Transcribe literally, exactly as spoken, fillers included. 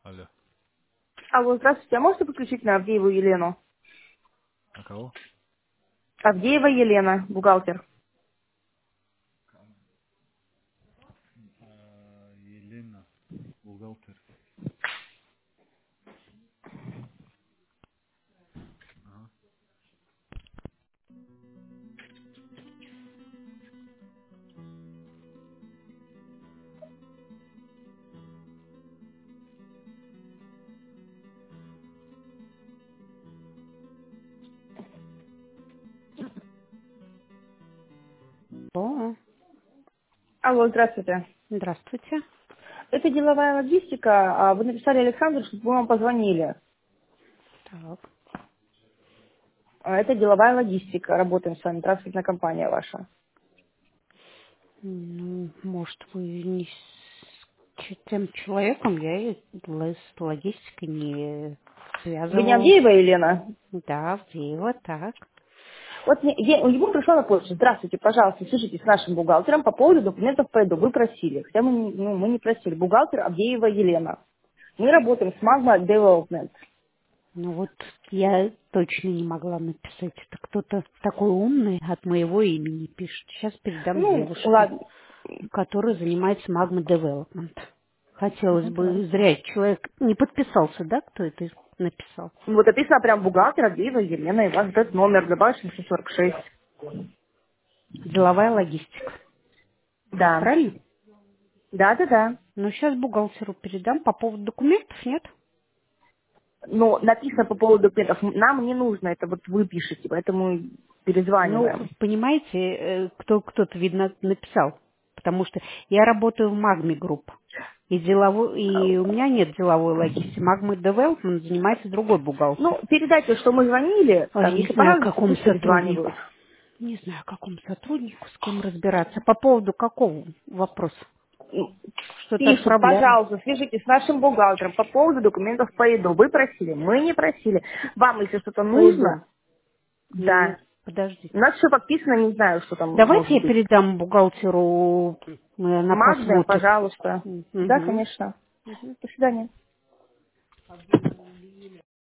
Алло. Алло, здравствуйте. А можете подключить на Авдееву Елену? А кого? Авдеева Елена, бухгалтер. А, Елена, бухгалтер. Ага. О, Алло, здравствуйте. здравствуйте. Это деловая логистика. А Вы написали Александру, чтобы мы вам позвонили. Так, А Это деловая логистика. Работаем с вами, транспортная компания ваша. ну, может, вы не с ч- тем человеком, я и л- с логистикой не Вы не связывалась. Авдеева Елена? Да, Авдеева, так. Вот мне- я- ему пришло на почту. Здравствуйте, пожалуйста, свяжитесь с нашим бухгалтером по поводу документов по ЭДО. Вы просили. Хотя мы, не- ну, мы не просили. Бухгалтер Авдеева Елена. Мы работаем с Magma Development. Ну вот я точно не могла написать. Это кто-то такой умный от моего имени пишет. Сейчас передам Ну, девушке, ладно. которая занимается Magma Development. Хотелось Мгм. бы зря человек не подписался, да, кто это написал? Вот написано прям бухгалтер Авдеева Елена, и у вас вот этот номер добавишь семьсот сорок шесть. Деловая логистика. Да. Правильно? Да, да, да. Ну, сейчас бухгалтеру передам по поводу документов, нет? Но написано по поводу документов. Нам не нужно, это вот вы пишете, поэтому Ну, перезваниваем. понимаете, э, кто, кто-то, видно, написал. Потому что я работаю в Магме Групп. И, деловой, и у меня нет деловой логистики. Магма Девелопмент занимается другой бухгалтер. Ну, передайте, что мы звонили, Ой, там, не если знаю, к понадобится, какому пусть сотруднику. перезванивают. Не знаю, к какому сотруднику, с кем разбираться. По поводу какого вопроса? Ну, Что-то Пишут, отправляли. пожалуйста, свяжитесь с нашим бухгалтером по поводу документов по ЕДО. Вы просили, мы не просили. Вам, если что-то Поеду. нужно, Нет, да. У подождите. нас все подписано, не знаю, что там Давайте может я быть. передам бухгалтеру э, на Магда, посмотрит. пожалуйста. Да, Мгм. конечно. До свидания.